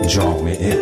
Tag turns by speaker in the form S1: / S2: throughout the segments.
S1: جامعه.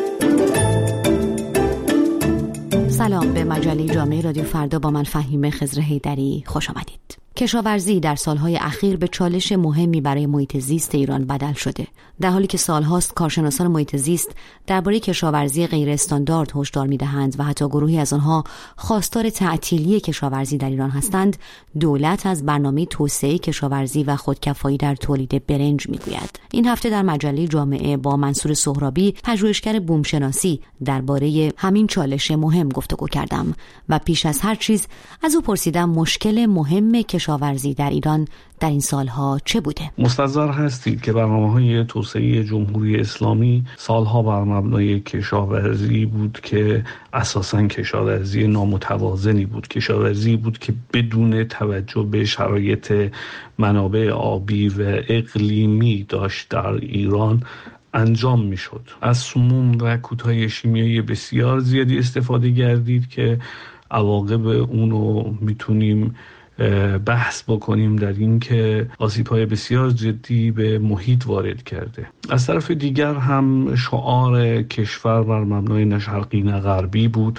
S2: سلام، به مجله جامعه رادیو فردا با من فهیمه خضر حیدری خوش آمدید. کشاورزی در سالهای اخیر به چالش مهمی برای محیط زیست ایران بدل شده. در حالی که سالهاست کارشناسان محیط زیست درباره کشاورزی غیر استاندارد هشدار می‌دهند و حتی گروهی از آنها خواستار تعطیلی کشاورزی در ایران هستند، دولت از برنامه توسعه کشاورزی و خودکفایی در تولید برنج میگوید. این هفته در مجله جامعه با منصور سهرابی، پژوهشگر بومشناسی، درباره همین چالش مهم گفتگو کردم و پیش از هر چیز از او پرسیدم مشکل مهم کشاورزی در ایران در این سالها چه بوده؟
S3: مستحضر هستید که برنامه‌های توسعه جمهوری اسلامی سالها بر مبنای کشاورزی بود که اساساً کشاورزی نامتوازنی بود، کشاورزی بود که بدون توجه به شرایط منابع آبی و اقلیمی داشت در ایران انجام میشد. از سموم و کودهای شیمیایی بسیار زیادی استفاده گردید که عواقب اونو میتونیم بحث بکنیم در این که آسیب‌های بسیار جدی به محیط وارد کرده. از طرف دیگر هم شعار کشور بر مبنای نه شرقی نه غربی بود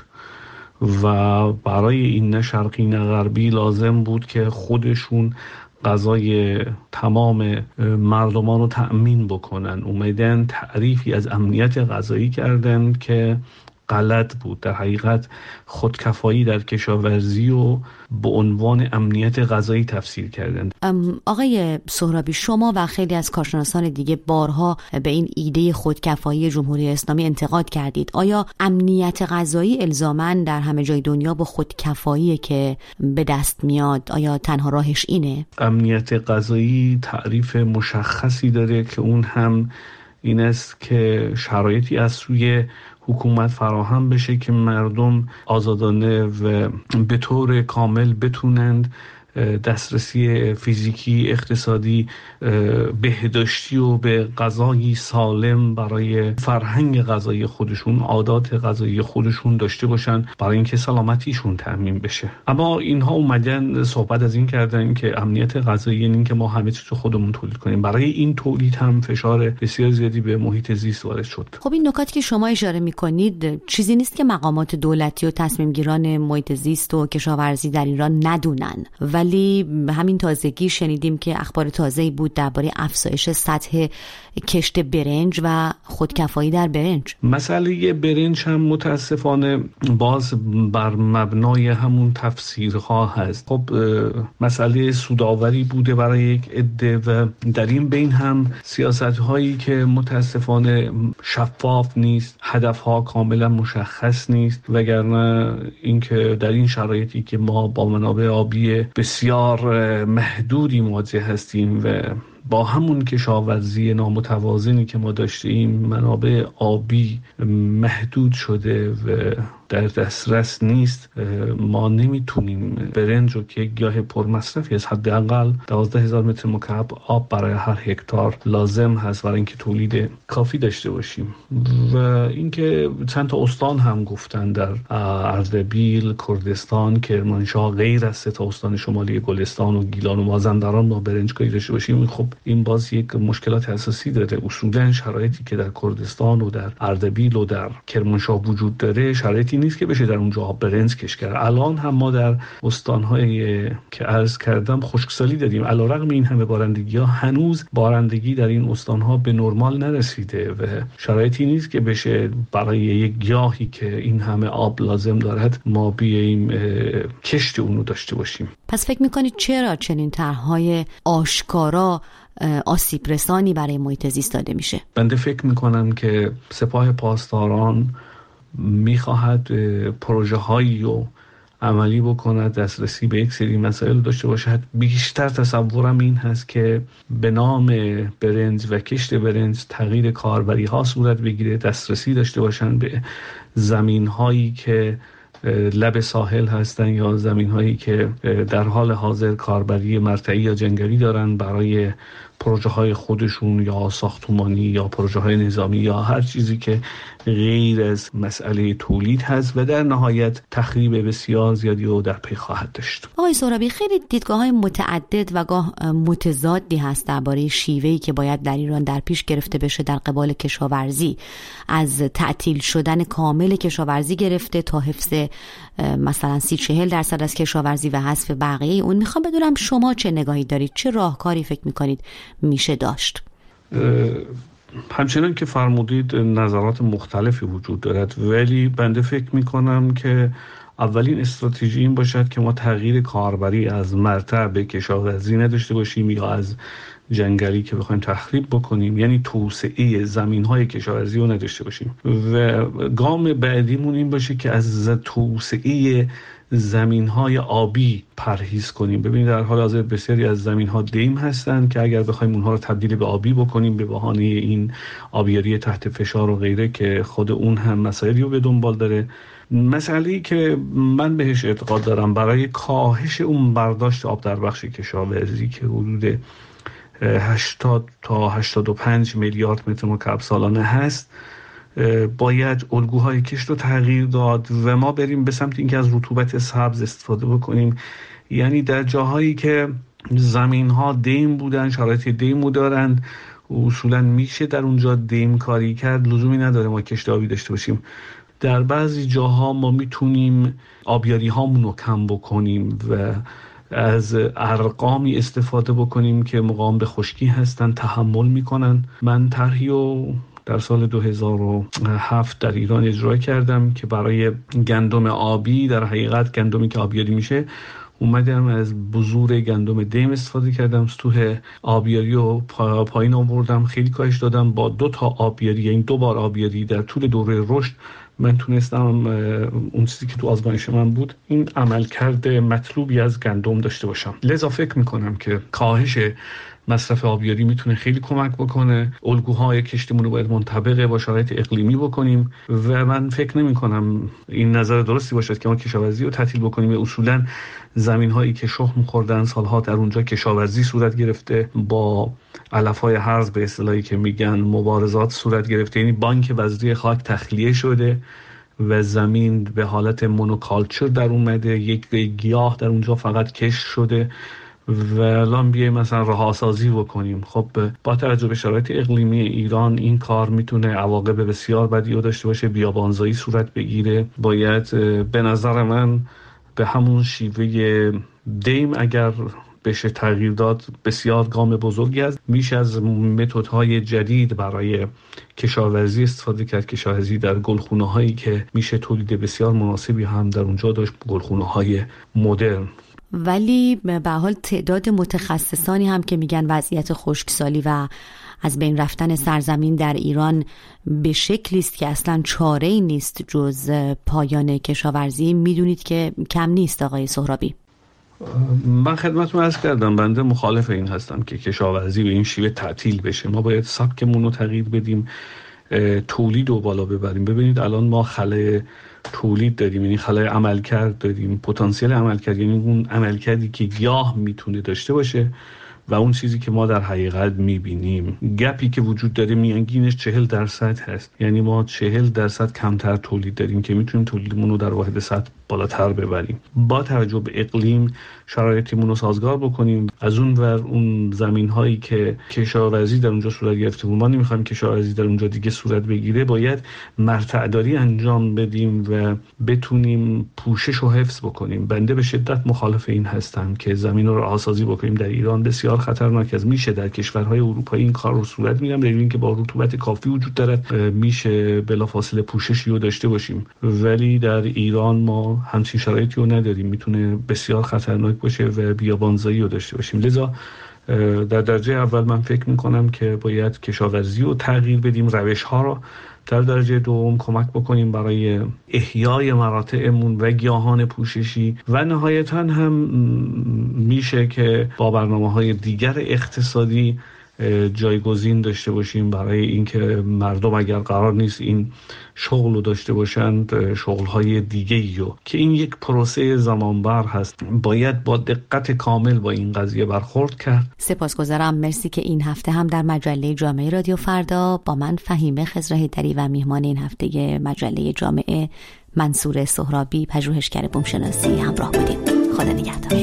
S3: و برای این نه شرقی نه غربی لازم بود که خودشون غذای تمام مردمان رو تأمین بکنن. اومدن تعریفی از امنیت غذایی کردن که غلط بود. در حقیقت خودکفایی در کشاورزی و به عنوان امنیت غذایی تفسیر کردند.
S2: آقای سهرابی، شما و خیلی از کارشناسان دیگه بارها به این ایده خودکفایی جمهوری اسلامی انتقاد کردید. آیا امنیت غذایی الزاماً در همه جای دنیا با خودکفایی که به دست میاد؟ آیا تنها راهش اینه؟
S3: امنیت غذایی تعریف مشخصی داره که اون هم این است که شرایطی از سوی حکومت فراهم بشه که مردم آزادانه و به طور کامل بتونند دسترسی فیزیکی، اقتصادی، بهداشتی و به غذایی سالم برای فرهنگ غذایی خودشون، عادات غذایی خودشون داشته باشن برای اینکه سلامتیشون تضمین بشه. اما اینها اومدن صحبت از این کردن که امنیت غذایی یعنی که ما همه چیز رو خودمون تولید کنیم. برای این تولید هم فشار بسیار زیادی به محیط زیست وارد شد.
S2: خب این نکاتی که شما اشاره می‌کنید چیزی نیست که مقامات دولتی و تصمیم گیران محیط زیست و کشاورزی در ایران ندونن، ولی همین تازگی شنیدیم که اخبار تازه‌ای بود درباره افزایش سطح کشت برنج و خودکفایی در برنج.
S3: مسئله برنج هم متاسفانه باز بر مبنای همون تفسیرها هست. خب مسئله سودآوری بوده برای یک عده و در این بین هم سیاست‌هایی که متاسفانه شفاف نیست، هدفها کاملا مشخص نیست، وگرنه اینکه در این شرایطی که ما با منابع آبی بسیار محدودی مواجه هستیم و با همون کشاورزی نامتوازنی که ما داشتیم منابع آبی محدود شده و در دسترس نیست، ما نمیتونیم برنج رو که گیاه پرمصرفی از حداقل 12,000 متر مکعب آب برای هر هکتار لازم هست برای اینکه تولید کافی داشته باشیم. و اینکه چند تا استان هم گفتن در اردبیل، کردستان، کرمانشاه، غیر از 3 استان شمالی گلستان و گیلان و مازندران ما برنجکاری داشته باشیم. خب این باز یک مشکلات اساسی داره. اصولا شرایطی که در کردستان و در اردبیل و در کرمانشاه وجود داره شرایطی نیست که بشه در اونجا برنج کشت کرد. الان هم ما در استان‌هایی که عرض کردم خشکسالی داریم. علیرغم این همه بارندگی‌ها هنوز بارندگی در این استان‌ها به نرمال نرسیده و شرایطی نیست که بشه برای یک گیاهی که این همه آب لازم دارد ما بیاییم کشت اونو داشته باشیم.
S2: پس فکر می‌کنید چرا چنین طرح‌های آشکارا آسیب رسانی برای محیط زیست داده میشه؟
S3: بنده فکر می‌کنم که سپاه پاسداران میخواهد پروژه هایی رو عملی بکند، دسترسی به یک سری مسائل داشته باشد. بیشتر تصورم این هست که به نام برنج و کشت برنج تغییر کاربری ها صورت بگیره، دسترسی داشته باشند به زمین هایی که لب ساحل هستن یا زمین هایی که در حال حاضر کاربری مرتعی یا جنگلی دارن برای پروژه های خودشون یا ساختمانی یا پروژه های نظامی یا هر چیزی که غیر از مسئله تولید هست و در نهایت تخریب بسیار زیادی رو در پی خواهد داشت.
S2: آقای سهرابی، خیلی دیدگاه‌های متعدد و گاه متضادی هست درباره شیوهی که باید در ایران در پیش گرفته بشه در قبال کشاورزی، از تعطیل شدن کامل کشاورزی گرفته تا حفظ مثلا 30-40% از کشاورزی و حذف بقیه اون. میخوام بدونم شما چه نگاهی دارید، چه راهکاری فکر میکنید میشه داشت؟
S3: همچنان که فرمودید نظرات مختلفی وجود دارد، ولی بنده فکر میکنم که اولین استراتژی این باشد که ما تغییر کاربری از مرتع به کشاورزی نداشته باشیم یا از جنگلی که بخوایم تخریب بکنیم، یعنی توسعه زمین‌های کشاورزی رو نداشته باشیم و گام بعدیمون این باشه که از توسعه زمین‌های آبی پرهیز کنیم. ببینید در حال حاضر بسیاری از زمین‌ها دیم هستند که اگر بخوایم اونها رو تبدیل به آبی بکنیم به بهانه این آبیاری تحت فشار و غیره که خود اون هم مسائلی رو به دنبال داره، مسئله‌ای که من بهش اعتقاد دارم برای کاهش اون برداشت آب در بخش کشاورزی که حدود 80 تا 85 میلیارد متر مکعب سالانه هست، باید الگوهای کشت رو تغییر داد و ما بریم به سمت اینکه از رطوبت سبز استفاده بکنیم. یعنی در جاهایی که زمین‌ها دیم بودن، شرایط دیمو دارند، اصولا میشه در اونجا دیم کاری کرد، لزومی نداره ما کشت آبی داشته باشیم. در بعضی جاها ما میتونیم آبیاری هامون رو کم بکنیم و از ارقامی استفاده بکنیم که مقاوم به خشکی هستن، تحمل میکنن. من طرحی رو در سال 2007 در ایران اجرا کردم که برای گندم آبی، در حقیقت گندمی که آبیاری میشه، اومدم از بذور گندم دیم استفاده کردم، سطوح آبیاری رو پایین آوردم، خیلی کاهش دادم. با 2 تا آبیاری، یعنی 2 بار آبیاری در طول دوره رشد، من تونستم اون چیزی که تو آزمایش من بود این عملکرد مطلوبی از گندم داشته باشم. لذا فکر میکنم که کاهش مصرف آبیاری میتونه خیلی کمک بکنه. الگوهای کشتیمون رو باید منطبق با شرایط اقلیمی بکنیم و من فکر نمی کنم این نظر درستی باشد که ما کشاورزی رو تعطیل بکنیم. اصولا زمین هایی که شخم خوردن سالها در اونجا کشاورزی صورت گرفته، با علفهای هرز به اصطلاحی که میگن مبارزات صورت گرفته، یعنی بانک وزری خاک تخلیه شده و زمین به حالت مونوکالچر در اومده، یک گیاه در اونجا فقط کشت شده و الان بیایم مثلا رهاسازی بکنیم. خب با توجه به شرایط اقلیمی ایران این کار میتونه عواقب بسیار بدی رو داشته باشه، بیابانزایی صورت بگیره. باید به نظر من به همون شیوه دیم اگر بشه تغییر داد، بسیار گام بزرگی است. میشه از متدهای جدید برای کشاورزی استفاده کرد، کشاورزی در گلخونه هایی که میشه تولید بسیار مناسبی هم در اونجا داشت، گلخونه های مدرن.
S2: ولی به حال تعداد متخصصانی هم که میگن وضعیت خشکسالی و از بین رفتن سرزمین در ایران به شکلی است که اصلا چاره‌ای نیست جز پایان کشاورزی، میدونید که کم نیست. آقای سهرابی،
S3: من خدمتتون عرض کردم بنده مخالف این هستم که کشاورزی به این شیوه تعطیل بشه. ما باید سبکمون رو تغییر بدیم، تولید رو بالا ببریم. ببینید الان ما خلأ تولید داریم، یعنی خلأ عملکرد داریم، پتانسیل عملکرد، یعنی اون عملکردی که گیاه میتونه داشته باشه و اون چیزی که ما در حقیقت میبینیم، گپی که وجود داره میانگینش 40% هست. یعنی ما 40% کمتر تولید داریم که میتونیم تولیدمون رو در واحد سطح بالاتر ببریم. با توجه به اقلیم شرایطمون رو سازگار بکنیم. از اون ور اون زمین هایی که کشاورزی در اونجا صورت گرفته، ما نمیخوایم کشاورزی در اونجا دیگه صورت بگیره، باید مرتعداری انجام بدیم و بتونیم پوشش و حفظ بکنیم. بنده به شدت مخالف این هستم که زمین رو رهاسازی بکنیم. در ایران بسیار خطرناک است. میشه در کشورهای اروپایی این کار رو صورت میدم، در این که با رطوبت کافی وجود داره میشه بلافاصله پوششی رو داشته باشیم، ولی در ایران ما همچین شرایطی رو نداریم. میتونه بسیار خطرناک باشه و بیابانزایی رو داشته باشیم. لذا در درجه اول من فکر میکنم که باید کشاورزی رو تغییر بدیم، روش ها رو. در درجه دوم کمک بکنیم برای احیای مراتعمون و گیاهان پوششی و نهایتاً هم میشه که با برنامه‌های دیگر اقتصادی جایگزین داشته باشیم برای اینکه مردم اگر قرار نیست این شغل رو داشته باشند شغل‌های دیگه‌ای رو که این یک پروسه زمانبر هست باید با دقت کامل با این قضیه برخورد کرد.
S2: سپاسگزارم. مرسی که این هفته هم در مجله جامعه رادیو فردا با من فهیمه خضرهیدری و میهمان این هفته مجله جامعه منصور سهرابی پژوهشگر بومشناسی همراه بودیم. خدا نگهدار.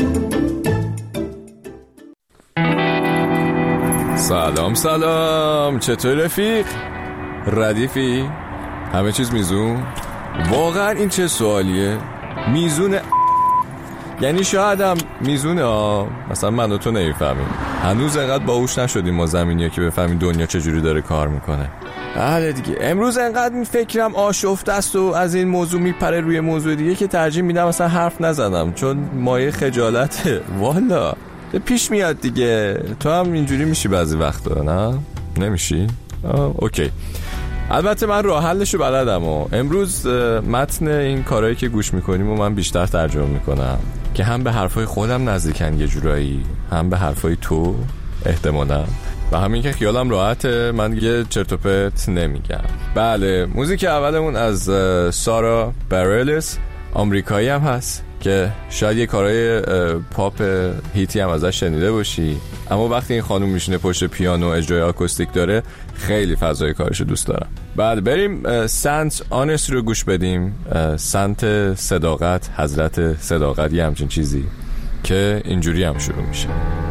S1: سلام چطور رفیق؟ ردیفی؟ همه چیز میزون؟ واقعا این چه سوالیه؟ میزونه یعنی شاید هم میزونه مثلا من و تو نمیفهمیم. هنوز انقدر باهوش نشدیم ما زمینی‌ها که بفهمیم دنیا چجوری داره کار میکنه. بله دیگه امروز انقدر این فکرم آشفته است و از این موضوع میپره روی موضوع دیگه که ترجیح میدم مثلا حرف نزنم چون مایه خجالته. والا پیش میاد دیگه. تو هم اینجوری میشی بعضی وقتا نه؟ نمیشی؟ اوکی. البته من راه حلشو بلدم و امروز متن این کارهایی که گوش میکنیم و من بیشتر ترجمه میکنم که هم به حرفای خودم نزدیکن یه جورایی، هم به حرفای تو احتمالا، و همین که خیالم راحته من دیگه چرت و پرت نمیگم. بله، موزیک اولمون از سارا بریلس، آمریکایی هم هست که شاید یه کارهای پاپ هیتی هم ازش شنیده باشی، اما وقتی این خانوم میشینه پشت پیانو اجرای آکوستیک داره خیلی فضای کارشو دوست دارم. بعد بریم سنت آنست رو گوش بدیم. سنت صداقت، حضرت صداقت، یه همچین چیزی که اینجوری هم شروع میشه.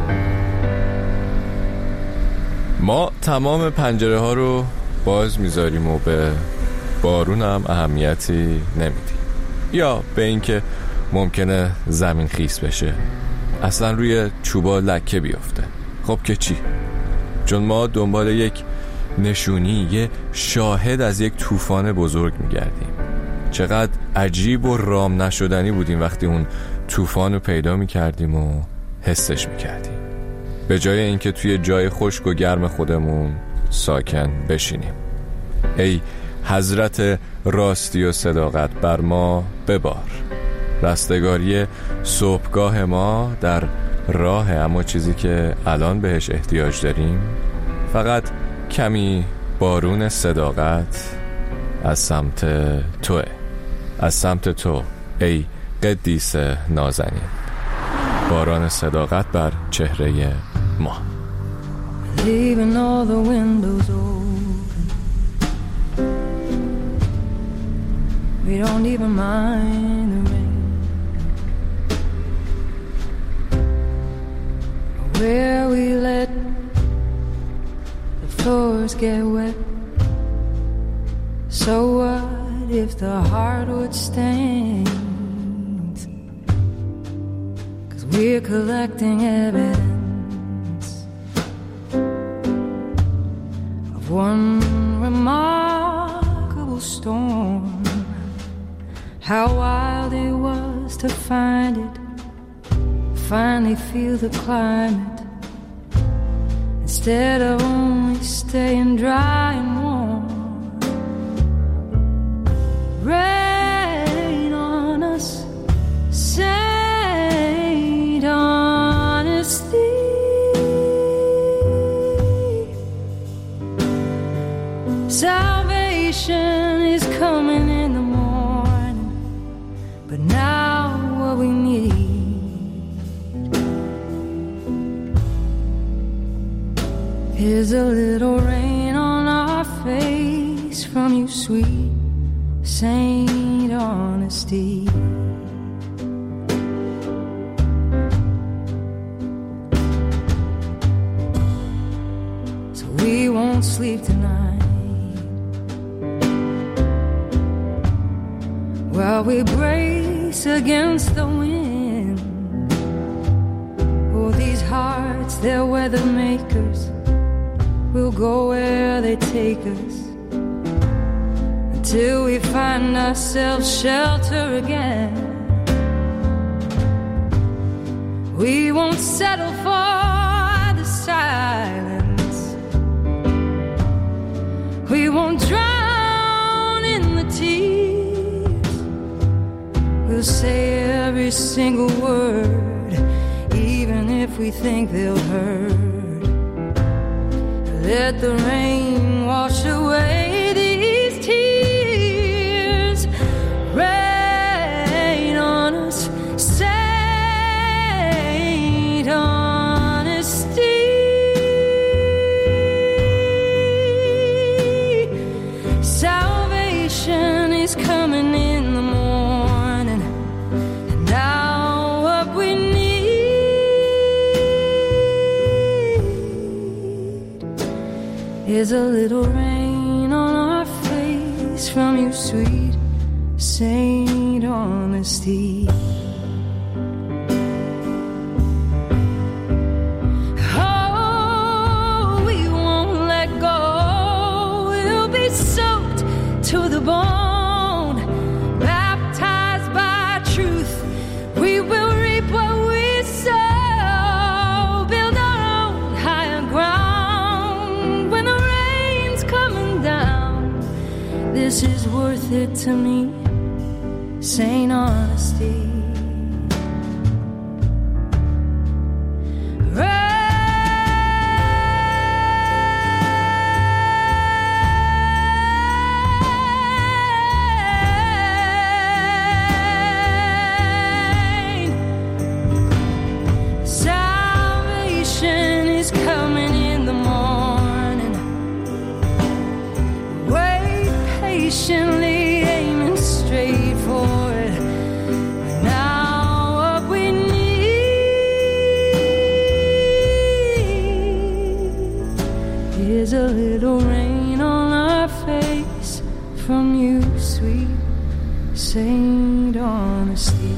S1: ما تمام پنجره ها رو باز میذاریم و به بارون هم اهمیتی نمیدیم، یا به اینکه ممکنه زمین خیس بشه، اصلا روی چوبا لکه بیافته. خب که چی؟ چون ما دنبال یک نشونی، یه شاهد از یک طوفان بزرگ میگردیم. چقدر عجیب و رام نشدنی بودیم وقتی اون طوفان رو پیدا میکردیم و حسش میکردیم، به جای اینکه توی جای خشک و گرم خودمون ساکن بشینیم. ای حضرت راستی و صداقت، بر ما ببار. رستگاری صبحگاه ما در راه، اما چیزی که الان بهش احتیاج داریم فقط کمی بارون صداقت از سمت توه، از سمت تو ای قدیس نازنین. باران صداقت بر چهره ما.
S4: Leaving all the windows open, we don't even mind the rain. Where we let the floors get wet. So what if the hardwood stains? 'Cause we're collecting evidence of one remarkable storm. How wild it was to find it, finally feel the climate, instead of only staying dry and warm. Rain on us, saint honesty. Salvation is coming in the morning, but now what we need is a little rain on our face from you, sweet Saint Honesty. So we won't sleep tonight while we brace against the wind. Oh, these hearts, they're weather makers. We'll go where they take us till we find ourselves shelter again. We won't settle for the silence. We won't drown in the tears. We'll say every single word, even if we think they'll hurt. Let the rain wash away these tears. Rain on us, Saint Honesty. Salvation is coming in the morning, and now what we need is a little rain on our face from you, sweet Saint Honesty. Oh, we won't let go. We'll be soaked to the bone, baptized by truth. We will reap what we sow, build our own higher ground. When the rain's coming down, this is worth it to me, Saint Honesty. Salvation is coming in the morning. Wait patiently, aiming straight for it. Now what we need is a little rain on our face from you, sweet Saint Honesty.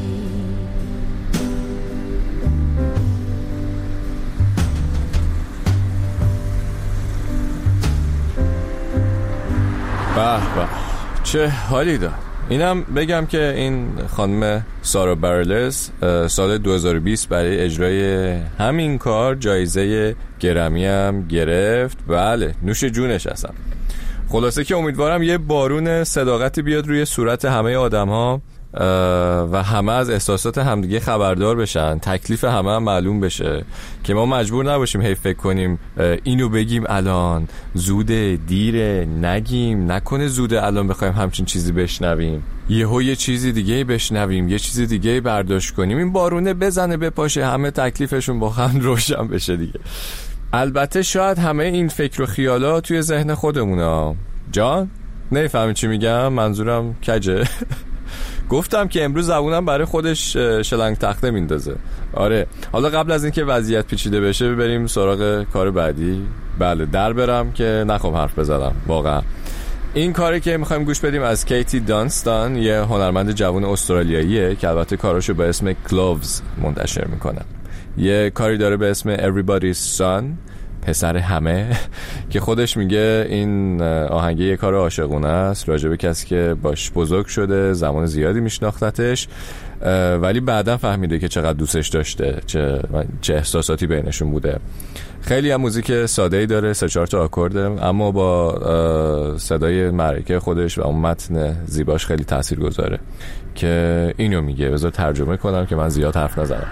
S1: به به چه حالی داد. اینم بگم که این خانم سارا برلز سال 2020 برای اجرای همین کار جایزه گرمی هم گرفت. بله نوش جونش هستم. خلاصه که امیدوارم یه بارون صداقتی بیاد روی صورت همه آدم ها و همه از احساسات همدیگه خبردار بشن، تکلیف همه هم معلوم بشه که ما مجبور نباشیم هی فکر کنیم اینو بگیم الان زوده، دیره، نگیم، نکنه زوده الان بخوایم همچین چیزی بشنویم، یه چیزی دیگه بشنویم، یه چیزی دیگه برداشت کنیم، این بارونه بزنه بپاشه همه تکلیفشون با هم روشن بشه دیگه. البته شاید همه این فکر و خیالا توی ذهن خودمونه. جان نمیفهمی چی میگم، منظورم کجه. گفتم که امروز زبونم برای خودش شلنگ تخته میندازه. آره حالا قبل از اینکه وضعیت پیچیده بشه بریم سراغ کار بعدی. بله در برم که نخوام حرف بزنم. واقعا این کاری که میخوایم گوش بدیم از کیتی دانستان، یه هنرمند جوان استرالیاییه که البته کاراشو به اسم کلووز منتشر میکنه. یه کاری داره به اسم Everybody's Son، پسر همه، که خودش میگه این آهنگه یه کار عاشقونه است راجع کسی که باش بزرگ شده، زمان زیادی میشناختتش ولی بعداً فهمیده که چقدر دوستش داشته، چه احساساتی بینشون بوده. خیلی هم موزیک ساده‌ای داره، 3-4 تا آکورد، اما با صدای معرکه خودش و اون متن زیباش خیلی تاثیرگذاره که اینو میگه. بذار ترجمه کنم که من زیاد حرف نزنم.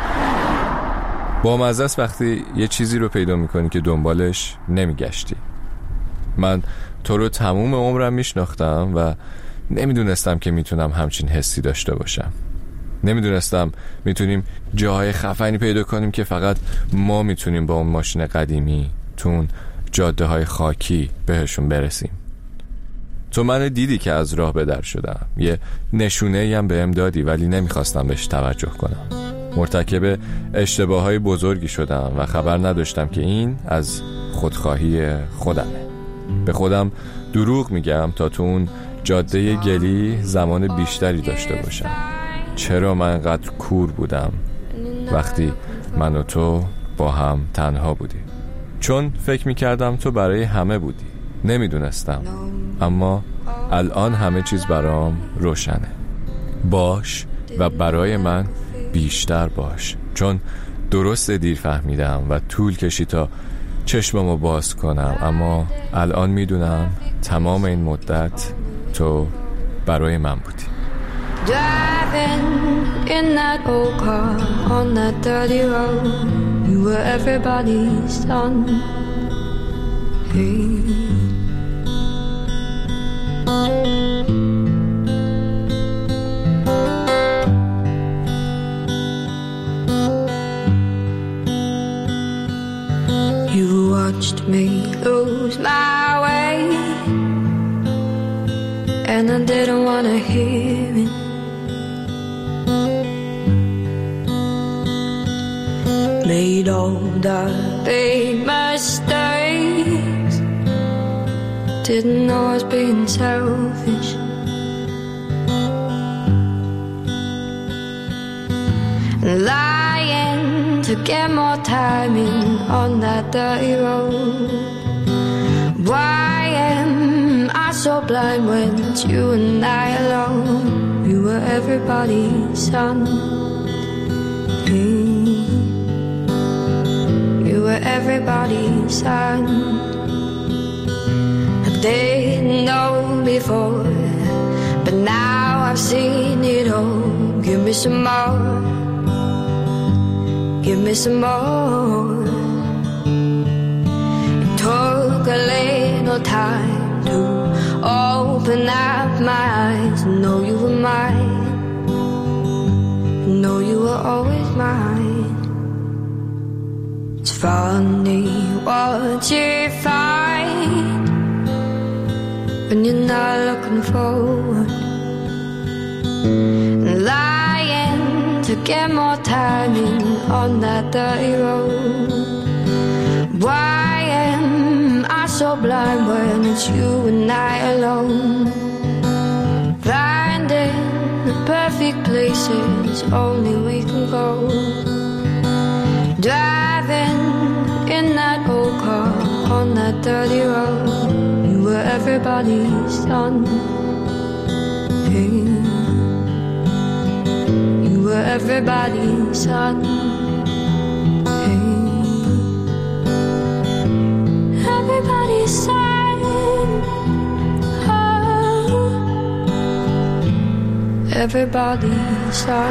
S1: با مزه است وقتی یه چیزی رو پیدا میکنی که دنبالش نمیگشتی. من تو رو تموم عمرم میشناختم و نمیدونستم که میتونم همچین حسی داشته باشم. نمیدونستم میتونیم جاهای خفنی پیدا کنیم که فقط ما میتونیم با اون ماشین قدیمی تون جاده های خاکی بهشون برسیم. تو من دیدی که از راه به در شدم، یه نشونه هم بهم دادی ولی نمیخواستم بهش توجه کنم. مرتکب اشتباههای بزرگی شدم و خبر نداشتم که این از خودخواهی خودمه. به خودم دروغ میگم تا تو اون جاده گلی زمان بیشتری داشته باشم. چرا من انقدر کور بودم وقتی من و تو با هم تنها بودیم؟ چون فکر میکردم تو برای همه بودی. نمیدونستم، اما الان همه چیز برام روشنه. باش و برای من بیشتر باش، چون درست دیر فهمیدم و طول کشید تا چشممو باز کنم، اما الان میدونم تمام این مدت تو برای من بودی.
S5: Driving in that old car on that dirty road, you were everybody's son. You watched me lose my way, and I didn't want to hear it. Made all the big mistakes, didn't know I was being selfish. Lying to get more time in on that dirty road. Why am I so blind when it's you and I alone? You were everybody's son. You were everybody's son. I didn't know before, but now I've seen it all. Give me some more. Give me some more. It took a little time to open up my eyes and know you were mine. Know you were always mine. It's funny what you find when you're not looking forward. Lying to get more time in on that dirty road. Why am I so blind when it's you and I alone? Finding the perfect places only we can go. Driving in that old car on that dirty road. You were everybody's son. Hey. You were everybody's son. Hey. Everybody's son. Oh. Everybody's son.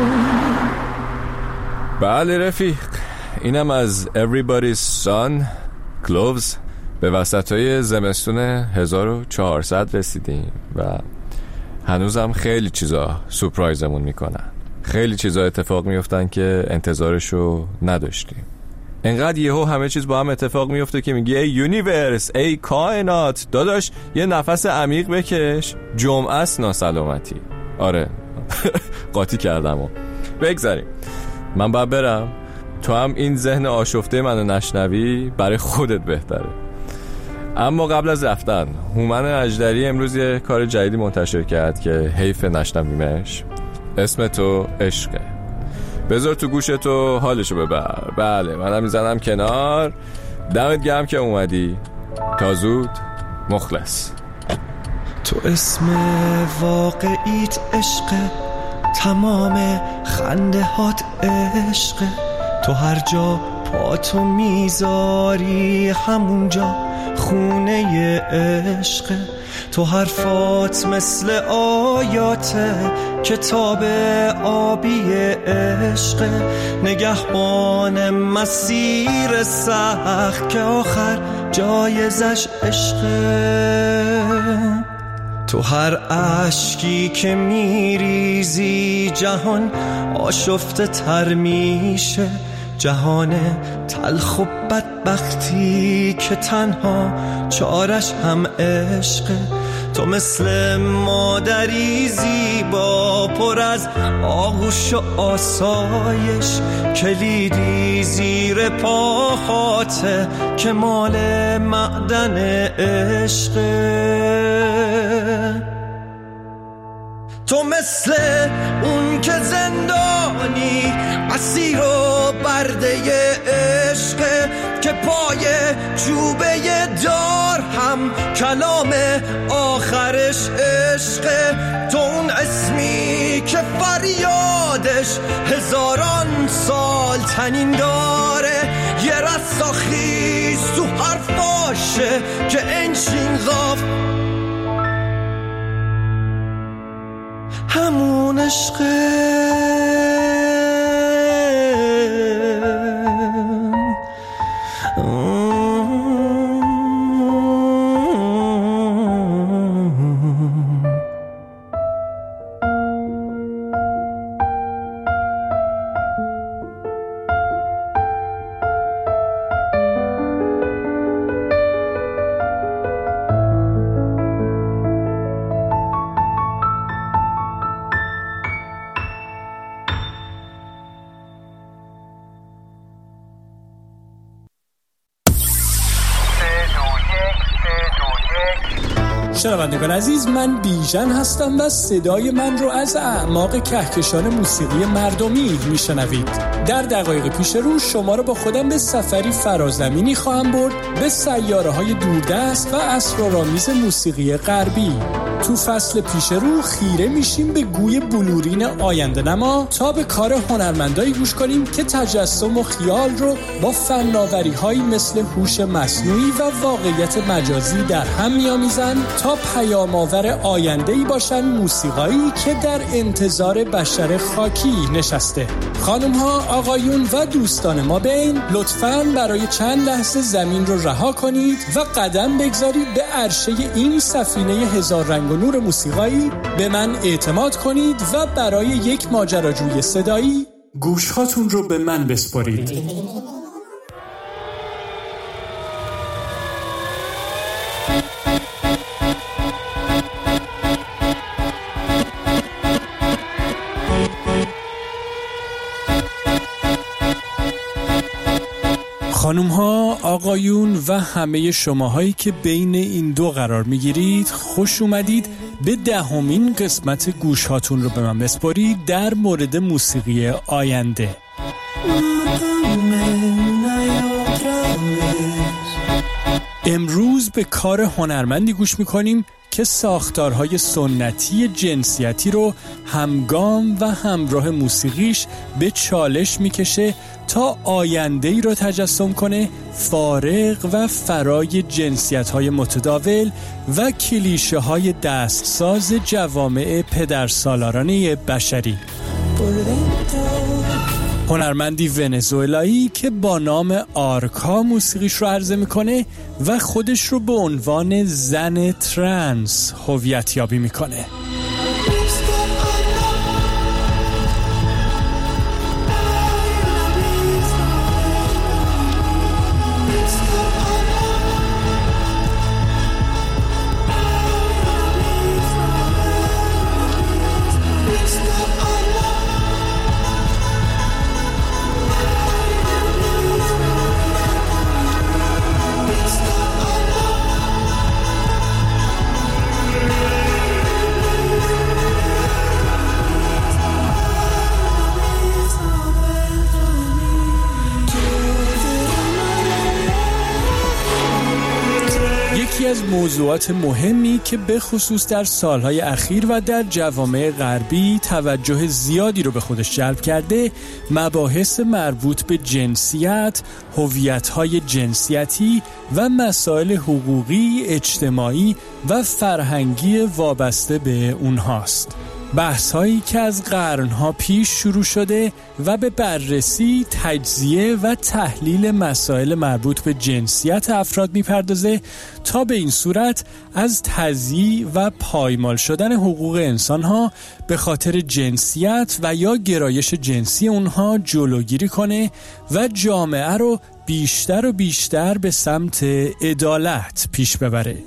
S1: بله رفیق، اینم از Everybody's Son Cloves. به وسطای زمستون 1400 رسیدیم و هنوزم خیلی چیزا سورپرایزمون میکنن. خیلی چیزا اتفاق میفتن که انتظارشو نداشتیم. انقدر یهو همه چیز با هم اتفاق میفته که میگی ای یونیورس، ای کائنات، داداش یه نفس عمیق بکش، جمعه است ناسلامتی. آره قاطی کردم و بگذاریم. من باید برم، تو هم این ذهن آشفته منو نشنوی، برای خودت بهتره. اما قبل از رفتن، هومن اژدری امروز یه کار جدیدی منتشر کرد که حیف نشنویمش. اسم تو عشقه. بذار تو گوش تو حالشو ببر. بله منم میزنم کنار. دمت گرم که اومدی. تا زود. مخلص.
S6: تو اسم واقعیت عشقه، تمام خنده هات عشقه، تو هر جا پاتو میذاری همونجا خونه عشقه، تو حرفات مثل آیات کتاب آبی عشقه، نگهبان مسیر سخت که آخر جایزش عشقه، تو هر اشکی که میریزی جهان آشفته تر میشه، جهان تلخ و بدبختی که تنها چارش هم عشقه، تو مثل مادری زیبا پر از آغوش و آسایش، کلیدی زیر پاهاته که مال معدن عشقه، تو مثل اون که زندانی اسیر و برده عشقه، که پای چوبه دار هم کلام آخرش عشقه، تو اون اسمی که فریادش هزاران سال تنین داره، یه رستاخیز تو حرفاشه که انشین غاف همون عشقه.
S7: شنوندگان عزیز، من بیژن هستم و صدای من رو از اعماق کهکشان موسیقی مردمی میشنوید. در دقایق پیش رو شما رو با خودم به سفری فرازمینی خواهم برد به سیاره‌های دوردست و اسرارآمیز موسیقی غربی. تو فصل پیش رو خیره میشیم به گوی بلورین آینده نما تا به کار هنرمندایی گوش کنیم که تجسم و خیال رو با فناوری‌هایی مثل هوش مصنوعی و واقعیت مجازی در هم می‌آمیزن تا پیام‌آور آینده‌ای باشن موسیقایی که در انتظار بشر خاکی نشسته. خانم‌ها، آقایون و دوستان ما بین، لطفاً برای چند لحظه زمین رو رها کنید و قدم بگذارید به عرشه این سفینه هزار رنگ و نور موسیقایی. به من اعتماد کنید و برای یک ماجراجوی صدایی گوش‌هاتون رو به من بسپارید. خانوم ها، آقایون و همه شماهایی که بین این دو قرار میگیرید، خوش اومدید به 10مین قسمت گوش هاتون رو به من بسپارید در مورد موسیقی آینده. امروز به کار هنرمندی گوش میکنیم که ساختارهای سنتی جنسیتی رو همگام و همراه موسیقیش به چالش میکشه تا آینده‌ای رو تجسم کنه فارغ و فرای جنسیت‌های متداول و کلیشه‌های دستساز جوامع پدرسالارانه بشری. هنرمندی ونزوئلایی که با نام آرکا موسیقیش رو عرضه میکنه و خودش رو به عنوان زن ترنس هویت یابی میکنه. یکی از موضوعات مهمی که به خصوص در سالهای اخیر و در جوامع غربی توجه زیادی رو به خودش جلب کرده، مباحث مربوط به جنسیت، هویت‌های جنسیتی و مسائل حقوقی، اجتماعی و فرهنگی وابسته به اونهاست. بحث‌هایی که از قرن‌ها پیش شروع شده و به بررسی، تجزیه و تحلیل مسائل مربوط به جنسیت افراد می‌پردازه تا به این صورت از تضییع و پایمال شدن حقوق انسان‌ها به خاطر جنسیت و یا گرایش جنسی اونها جلوگیری کنه و جامعه رو بیشتر و بیشتر به سمت عدالت پیش ببره.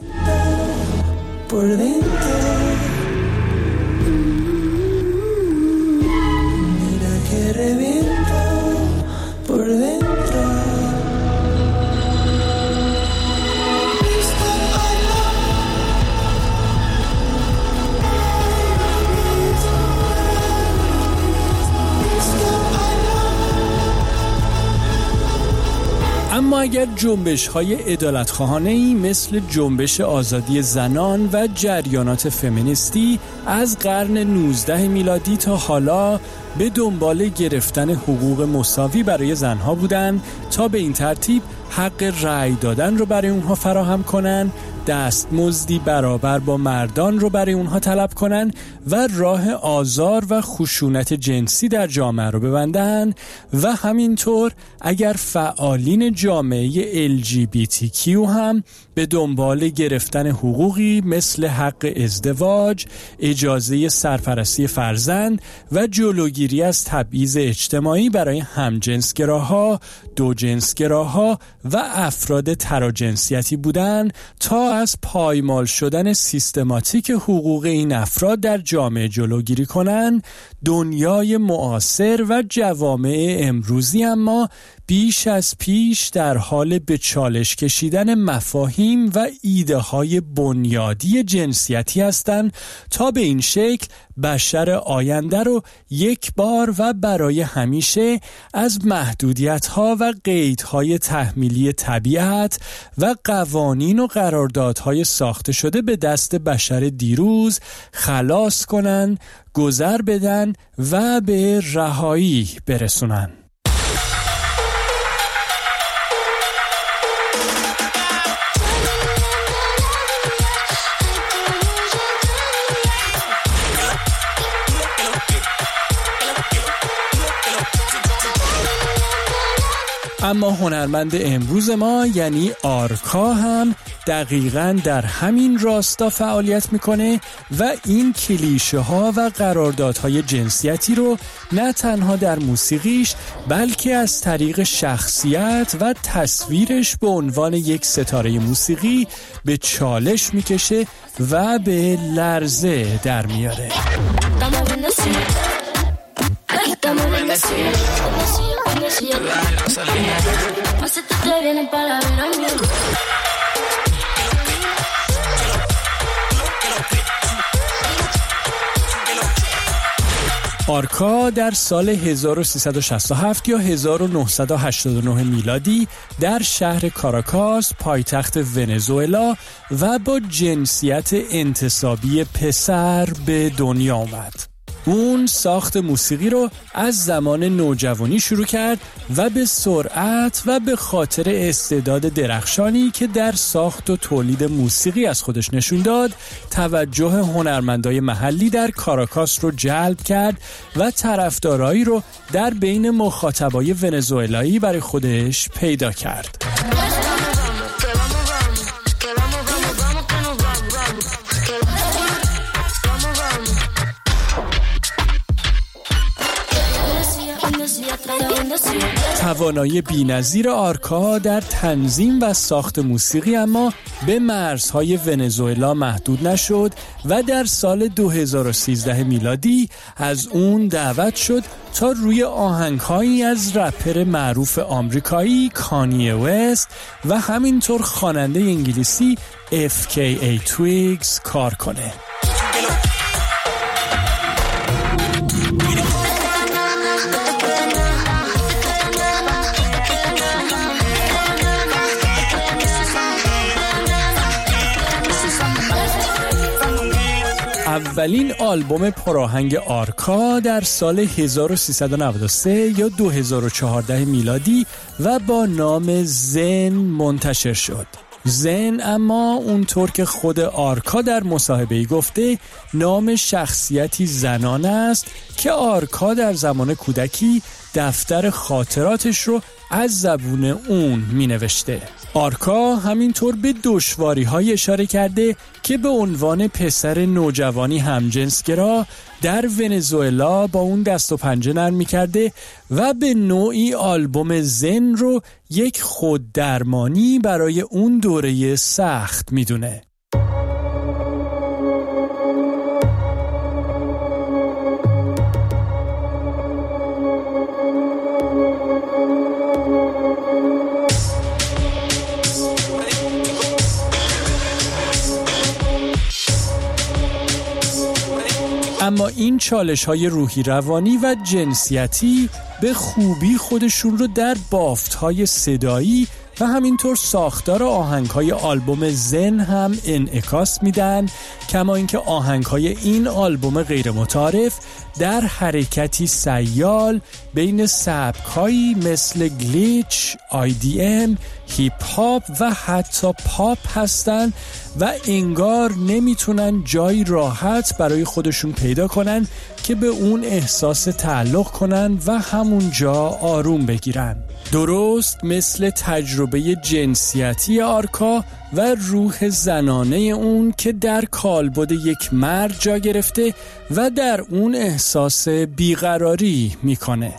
S7: اما اگر جنبش‌های عدالت‌خواهانه‌ای مثل جنبش آزادی زنان و جریانات فمینیستی از قرن 19 میلادی تا حالا به دنبال گرفتن حقوق مساوی برای زنها بودند تا به این ترتیب حق رأی دادن رو برای اونها فراهم کنن، دستمزدی برابر با مردان رو برای اونها طلب کنن و راه آزار و خشونت جنسی در جامعه رو ببندن و همینطور اگر فعالین جامعه LGBTQ هم به دنبال گرفتن حقوقی مثل حق ازدواج، اجازه سرپرستی فرزند و جلوگیری از تبعیض اجتماعی برای همجنسگراها، دوجنسگراها و افراد تراجنسیتی بودن تا از پایمال شدن سیستماتیک حقوق این افراد در جامعه جلوگیری کنند، دنیای معاصر و جوامع امروزی اما بیش از پیش در حال به چالش کشیدن مفاهیم و ایده های بنیادی جنسیتی هستند تا به این شکل بشر آینده رو یک بار و برای همیشه از محدودیت‌ها و قیدهای تحمیلی طبیعت و قوانین و قراردادهای ساخته شده به دست بشر دیروز خلاص کنن، گذر بدن و به رهایی برسونن. اما هنرمند امروز ما یعنی آرکا هم دقیقاً در همین راستا فعالیت میکنه و این کلیشه ها و قراردادهای جنسیتی رو نه تنها در موسیقیش بلکه از طریق شخصیت و تصویرش به عنوان یک ستاره موسیقی به چالش میکشه و به لرزه در میاره. آرکا در سال 1367 یا 1989 میلادی در شهر کاراکاس پایتخت ونزوئلا و با جنسیت انتصابی پسر به دنیا آمد. اون ساخت موسیقی رو از زمان نوجوانی شروع کرد و به سرعت و به خاطر استعداد درخشانی که در ساخت و تولید موسیقی از خودش نشون داد توجه هنرمندای محلی در کاراکاس رو جلب کرد و طرفدارایی رو در بین مخاطبای ونزوئلایی برای خودش پیدا کرد. توانایی بی‌نظیر آرکا در تنظیم و ساخت موسیقی اما به مرزهای ونزوئلا محدود نشد و در سال 2013 میلادی از اون دعوت شد تا روی آهنگهایی از رپر معروف آمریکایی کانیه وست و همینطور خواننده انگلیسی FKA Twigs کار کنه. اولین آلبوم پراهنگ آرکا در سال 1393 یا 2014 میلادی و با نام زن منتشر شد. زن اما اونطور که خود آرکا در مصاحبه‌ای گفته نام شخصیتی زنانه است که آرکا در زمان کودکی دفتر خاطراتش رو از زبون اون می نوشته. آرکا همینطور به دشواری‌های اشاره کرده که به عنوان پسر نوجوانی همجنسگرا در ونزوئلا با اون دست و پنجه نرم می‌کرده و به نوعی آلبوم زن رو یک خوددرمانی برای اون دوره سخت می‌دونه. اما این چالش‌های روحی روانی و جنسیتی به خوبی خودشون رو در بافت‌های صدایی و همینطور ساختار آهنگ‌های آلبوم زن هم انعکاس میدن، کما اینکه آهنگ‌های این آلبوم غیر متعارف در حرکتی سیال بین سبک‌هایی مثل گلیچ، IDM، هیپ هاپ و حتی پاپ هستن و انگار نمیتونن جایی راحت برای خودشون پیدا کنن که به اون احساس تعلق کنن و همونجا آروم بگیرن. درست مثل تجربه جنسیتی آرکا و روح زنانه اون که در کالبد یک مرد جا گرفته و در اون احساس بیقراری میکنه.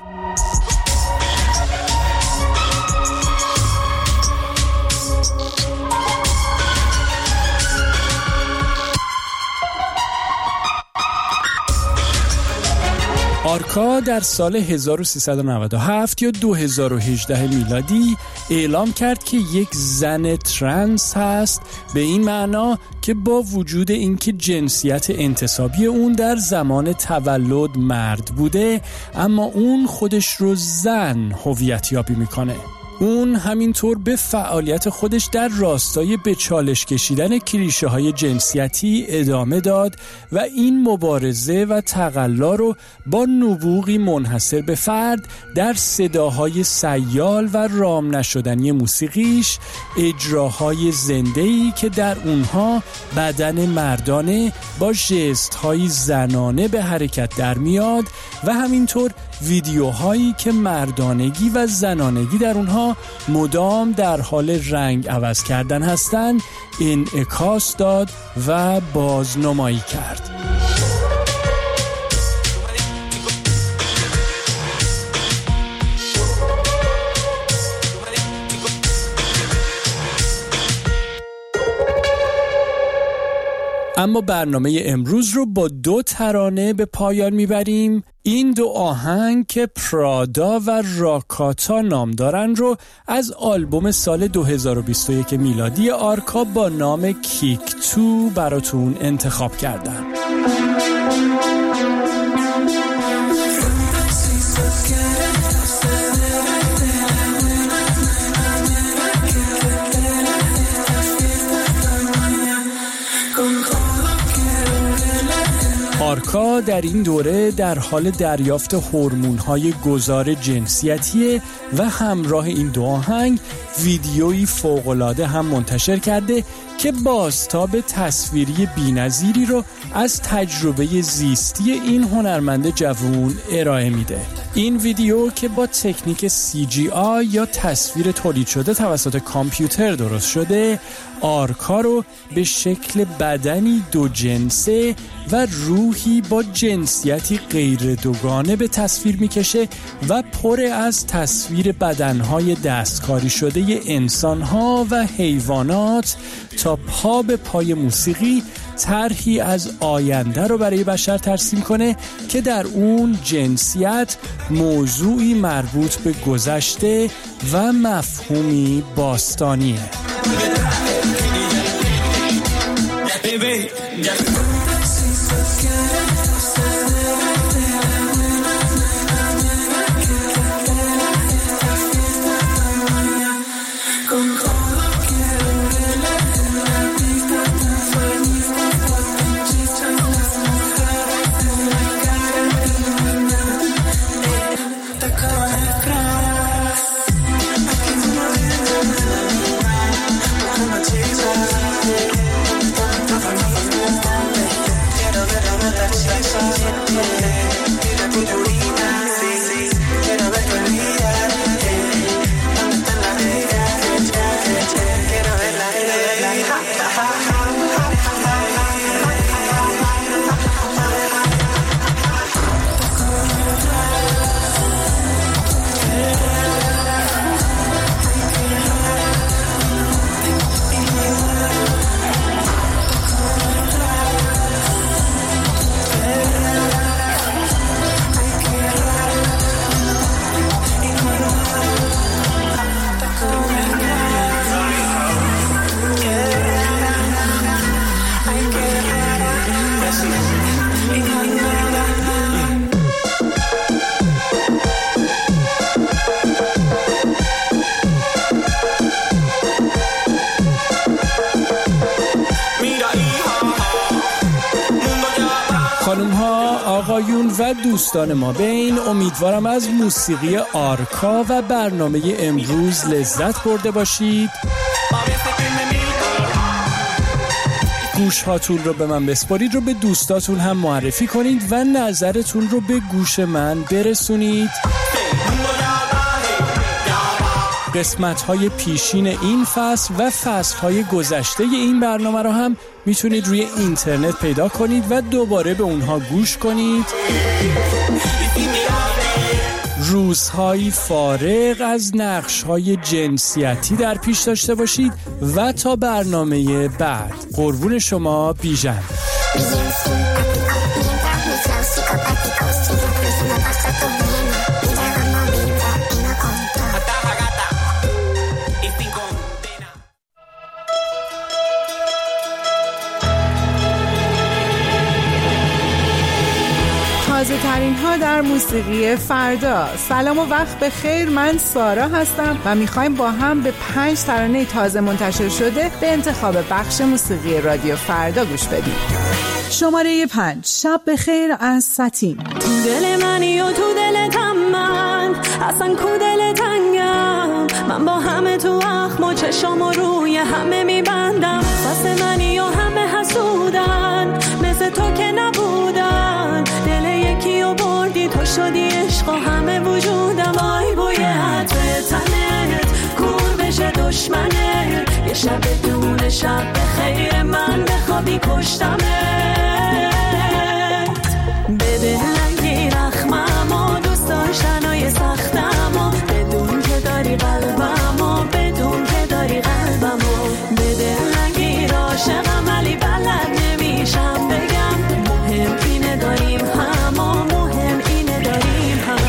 S7: آرکا در سال 1397 یا 2018 میلادی اعلام کرد که یک زن ترنس هست، به این معنا که با وجود اینکه جنسیت انتصابی اون در زمان تولد مرد بوده، اما اون خودش رو زن هویت یابی میکنه. اون همینطور به فعالیت خودش در راستای به چالش کشیدن کلیشه های جنسیتی ادامه داد و این مبارزه و تقلا رو با نبوغی منحصر به فرد در صداهای سیال و رام نشدنی موسیقیش، اجراهای زنده‌ای که در اونها بدن مردانه با ژست‌های زنانه به حرکت در میاد و همینطور ویدیوهایی که مردانگی و زنانگی در اونها مدام در حال رنگ عوض کردن هستند انعکاس داد و بازنمایی کرد. اما برنامه امروز رو با 2 ترانه به پایان میبریم. این 2 آهنگ که پرادا و راکاتا نام دارن رو از آلبوم سال 2021 میلادی آرکا با نام کیک تو براتون انتخاب کردم. آرکا در این دوره در حال دریافت هورمون‌های گذار جنسیتیه و همراه این 2 آهنگ ویدیویی فوق‌العاده هم منتشر کرده که بازتاب تصویری بی‌نظیری رو از تجربه زیستی این هنرمند جوان ارائه میده. این ویدیو که با تکنیک CGI یا تصویر تولید شده توسط کامپیوتر درست شده، آرکا رو به شکل بدنی 2 جنسه و روحی با جنسیتی غیر دوگانه به تصویر میکشه و پر از تصویر بدنهای دستکاری شده انسانها و حیوانات تا پا به پای موسیقی طرحی از آینده رو برای بشر ترسیم کنه که در اون جنسیت موضوعی مربوط به گذشته و مفهومی باستانیه. آقایون و دوستان ما بین، امیدوارم از موسیقی آرکا و برنامه امروز لذت برده باشید. گوش هاتون رو به من بسپارید، رو به دوستاتون هم معرفی کنید و نظرتون رو به گوش من برسونید. قسمت‌های پیشین این فصل و فصل‌های گذشته این برنامه رو هم میتونید روی اینترنت پیدا کنید و دوباره به اونها گوش کنید. روزهایی فارغ از نقش‌های جنسیتی در پیش داشته باشید و تا برنامه بعد، قربون شما، بیژن.
S8: بهترین ها در موسیقی فردا. سلام و وقت بخیر، من سارا هستم و میخوایم با هم به 5 ترانه تازه منتشر شده به انتخاب بخش موسیقی رادیو فردا گوش بدیم. شماره 5 شب بخیر از ساتین.
S9: تو دل منی و تو دلتم من، اصلا کو دل تنگم، من با همه تو اخم و چشم و روی همه میبندم. بس منی و همه حسودن، مثل تو که نبودن، دل یکی و بردی تو شدی عشق و همه وجودم. آی بوی عطر تنت کور بشه دشمنه، یه شب دونه شب بخیر من بخوابی کشتمت. بده لنگی رخمم و دوست داشتنای سختم و بدون که داری قلبم و بدون که داری قلبم و بده لنگی راشقم ولی بلد نمیشم بگم. مهم اینه داریم هم و مهم اینه داریم هم.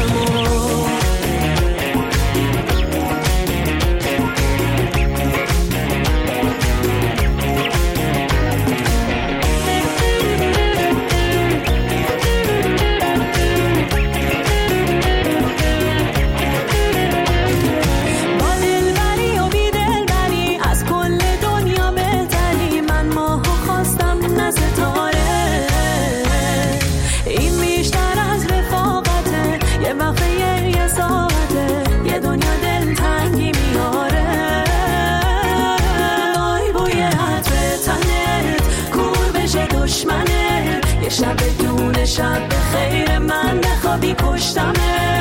S9: شب دونه شب بخیر من بخوابی کشتمت.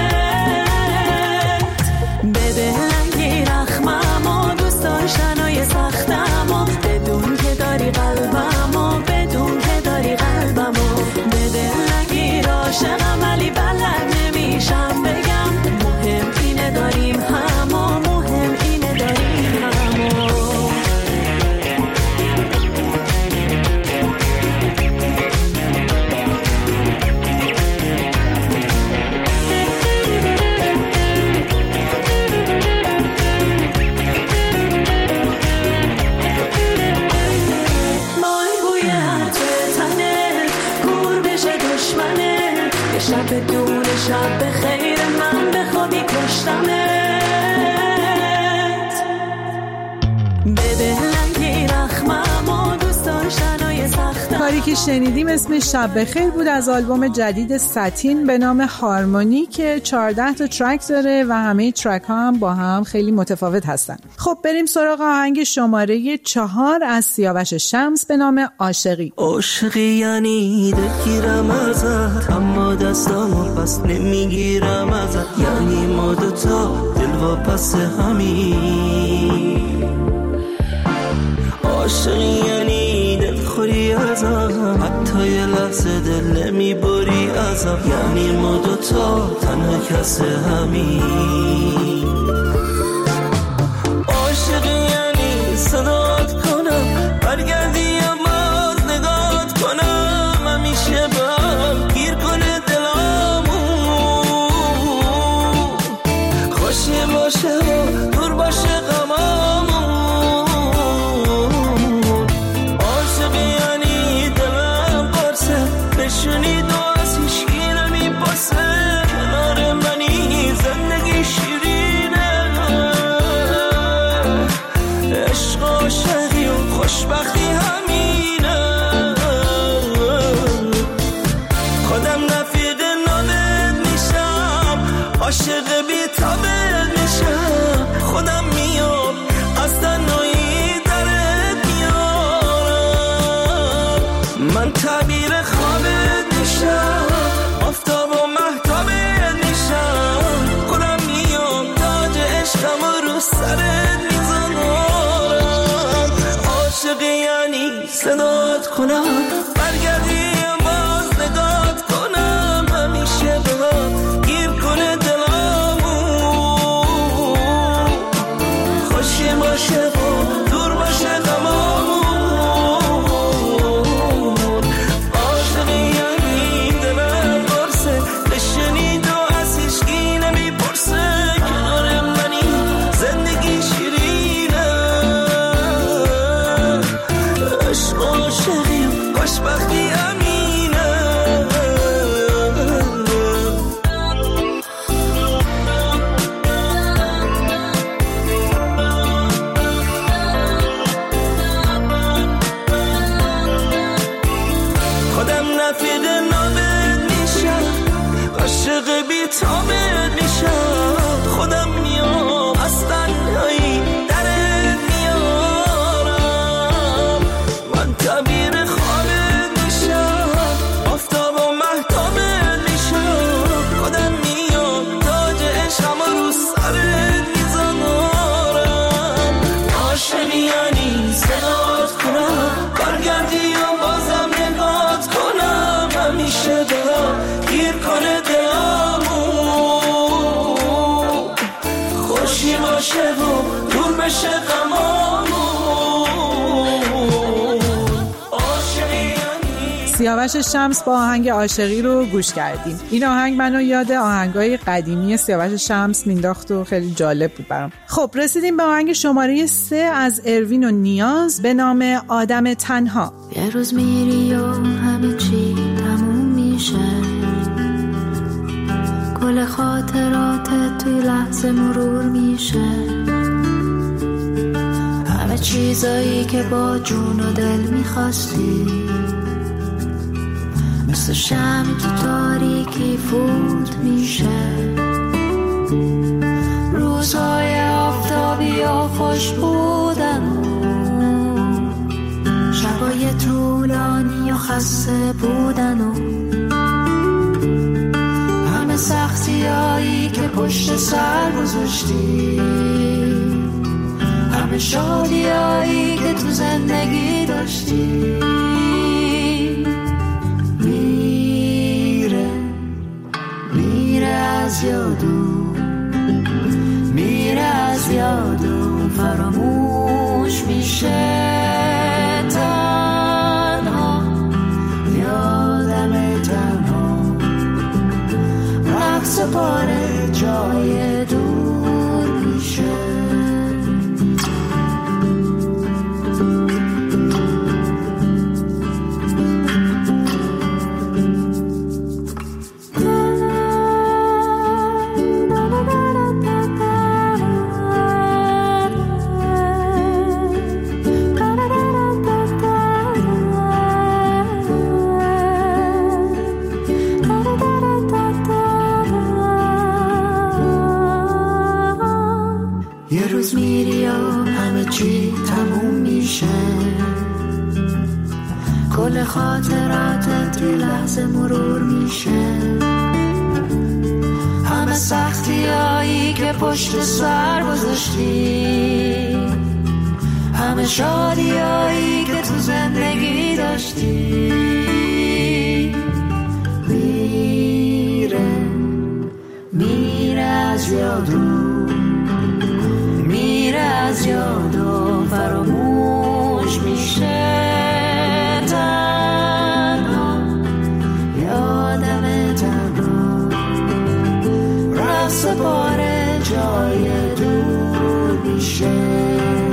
S9: بده لنگی رخمم و دوست داشتنای سختم و بدون که داری قلبم و بدون که داری قلبم و بده لنگی راشقم ولی بلد نمیشم بگم. مهم اینه داریم هم و مهم اینه داریم هم. شب دونه شب بخیر من بخوابی کشتمت. بده لنگی رخمم و دوست داشتنای سختم.
S8: کاری که شنیدیم اسم شب بخیر بود از آلبوم جدید ساتین به نام هارمونی که 14 تا ترک داره و همه ترک ها هم با هم خیلی متفاوت هستن. خب بریم سراغ آهنگ شماره 4 از سیاوش شمس به نام عاشقی.
S6: عاشقی یعنی دلگیرم ازت، اما دستامو پس نمیگیرم ازت، یعنی ما دوتا دل و پس همین. عاشقی یعنی دلخوری ازم، حتی یه لحظه دل نمیبری ازم، یعنی ما دوتا تنها کس همین. عاشقی یعنی صدات کنم برگردی اما نگات کنم، همیشه برم گیر کنه دلامون، خوشی باشه و دور باشه غمامون. نشونی دو از هیچکی نمیپاسه، کنار منی زندگی شیرینه، عشق و عاشقی و خوشبختی همینه. خودم رفیق نامت میشم، عاشق بی تابت میشم، خودم میام از تنهایی درت میارم. من تعبیر خوابت میشم، آفتاب و مهتابت میشم، خودم میام تاج عشقم رو سرت میزنم. عاشقی یعنی صدات کنم برگردی باز نگات کنم، همیشه بهم گیر کنه دلامون، خوشی باشه و دور باشه غمامون. خوشبختی امینه.
S8: سیاوش شمس با آهنگ عاشقی رو گوش کردیم. این آهنگ منو یاد آهنگای قدیمی سیاوش شمس مینداخت و خیلی جالب بود برام. خب رسیدیم به آهنگ شماره 3 از اروین و نیاز به نام آدم تنها.
S5: یه روز میری و همه چی تموم میشه، کل خاطراتت توی لحظه مرور میشه، همه چیزایی که با جون و دل میخواستی مثل شمعی تو تاریکی فوت میشه. روزهای آفتابی و خوش بودن، شبای طولانی و خسته بودن و همه سختیایی که پشت سر گذاشتی، همه شادیایی که تو زندگی داشتی. میره از یادم، میره از یادم، فراموش میشه. تنها یادم تنها، رقص پاره جای دور میشه. یه روز میری و همه چی تموم میشه، کل خاطراتت توی لحظه مرور میشه، همه سختیایی که پشت سر گذاشتی، همه شادیایی که تو زندگی داشتی. میره از یادم، میره از یادم، فراموش میشه. تنها یادم تنها، رقص پاره جای دور میشه.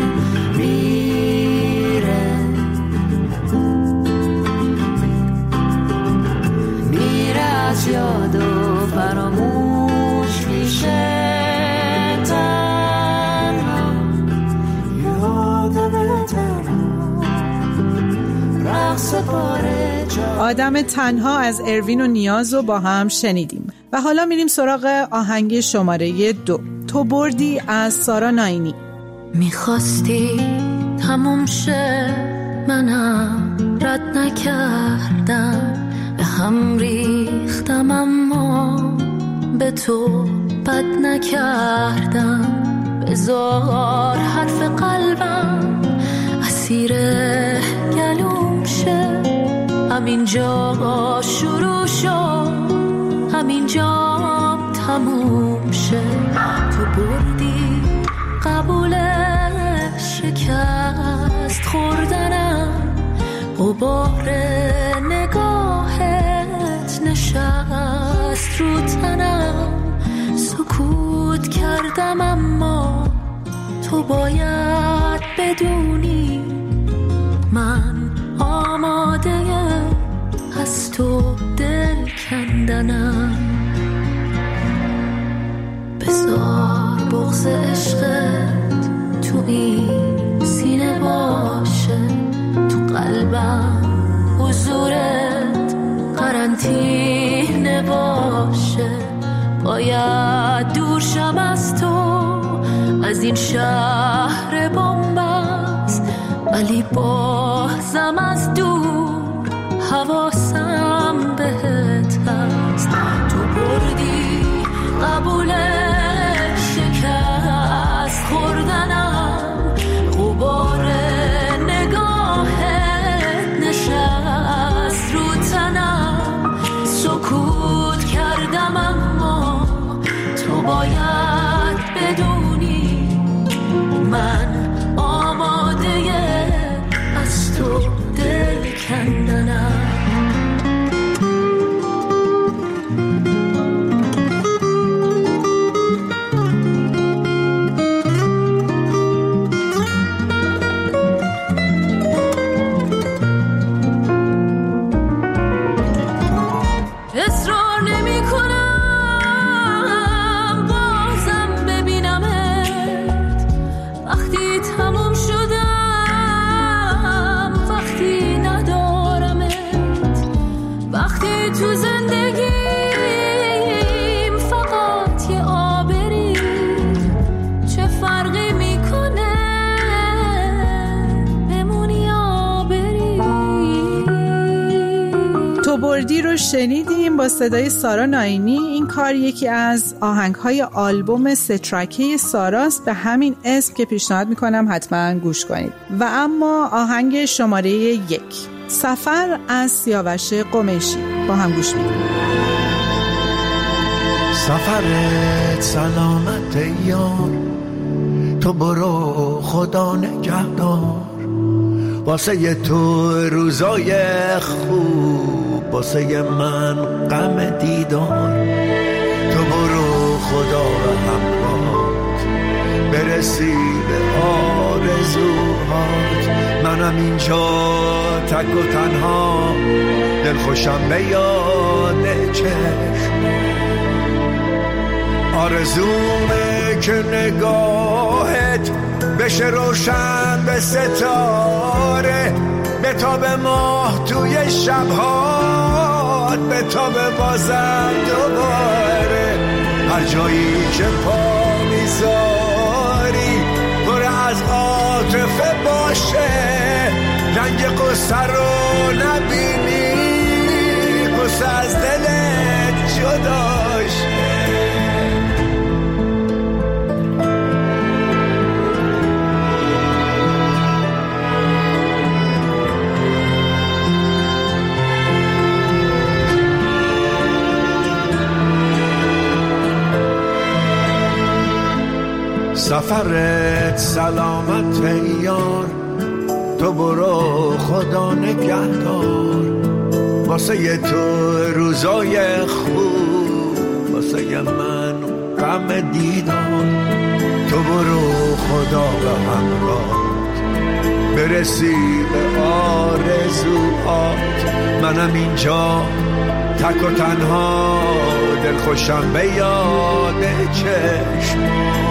S5: میره از یادم، فراموش میشه.
S8: آدم تنها از اروین و نیاز رو با هم شنیدیم و حالا میریم سراغ آهنگ شماره 2 تو بردی از سارا ناینی.
S5: میخواستی تموم شه، منم رد نکردم، به هم ریختم اما به تو بد نکردم. بذار حرف قلبم اسیر گلوم شه، همینجا شروع شد، همینجا تموم شه. تو بردی قبول شکست خوردنم، غبار نگاهت نشست رو تنم. سکوت کردم اما تو باید بدونی من آماده از تو دل کندنم. بذار بغض عشقت تو این سینه باشه، تو قلبم حضورت قرنطینه باشه. باید دور شم از تو، از این شهر بنبست، ولی بازم از دور حواسم بهت هست. تو بردی قبول شکست خوردنم، غبار نگاهت نشست رو تنم. سکوت کردم اما تو باید بدونی من آماده از
S8: کردی رو شنیدیم با صدای سارا ناینی. این کار یکی از آهنگ‌های آلبوم 3 ترکه ساراست، به همین اسم که پیشنهاد میکنم حتما گوش کنید. و اما آهنگ شماره 1 سفر از سیاوش قمیشی با هم گوش میدیم.
S10: سفرت سلامت یار، تو برو خدا نگهدار، واسه تو روزای خوب، واسه من غم دیدار. تو برو خدا همراهت، برسی به آرزوهات. منم اینجا تک و تنها، دلخوشم به یاد چشم. آرزومه که نگاهت بشه روشن به ستاره، به تاب ماه توی شبهات، به تاب بازم دوباره. هر جایی که پا میذاری پر از عاطفه باشه، رنگ قصه رو نبینی، قصه از دلت جداشه. سفرت سلامت یار، تو برو خدا نگهدار، واسه تو روزای خوب، واسه من غم دیدار. تو برو خدا به همراهت، برسی به آرزوهات. منم اینجا تک و تنها، دلخوشم به یاد چشمات.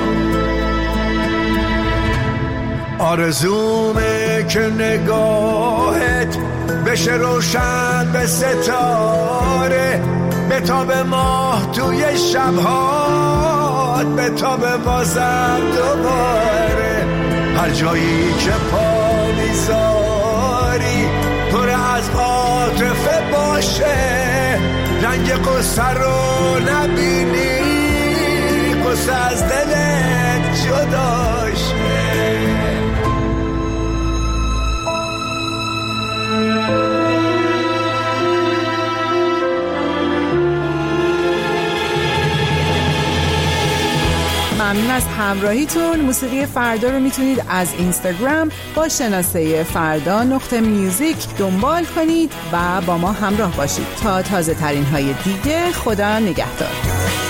S10: آرزومه که نگاهت بشه روشن به ستاره، به تاب ماه توی شبهات، به تاب بازم دوباره. هر جایی که پا میذاری پر از عاطفه باشه، رنگ قصه رو نبینی، قصه از دلت جداشه.
S8: ممنون از همراهیتون. موسیقی فردا رو میتونید از اینستاگرام با شناسه فردا.میوزیک دنبال کنید و با ما همراه باشید تا تازه ترین های دیگه. خدا نگهدار.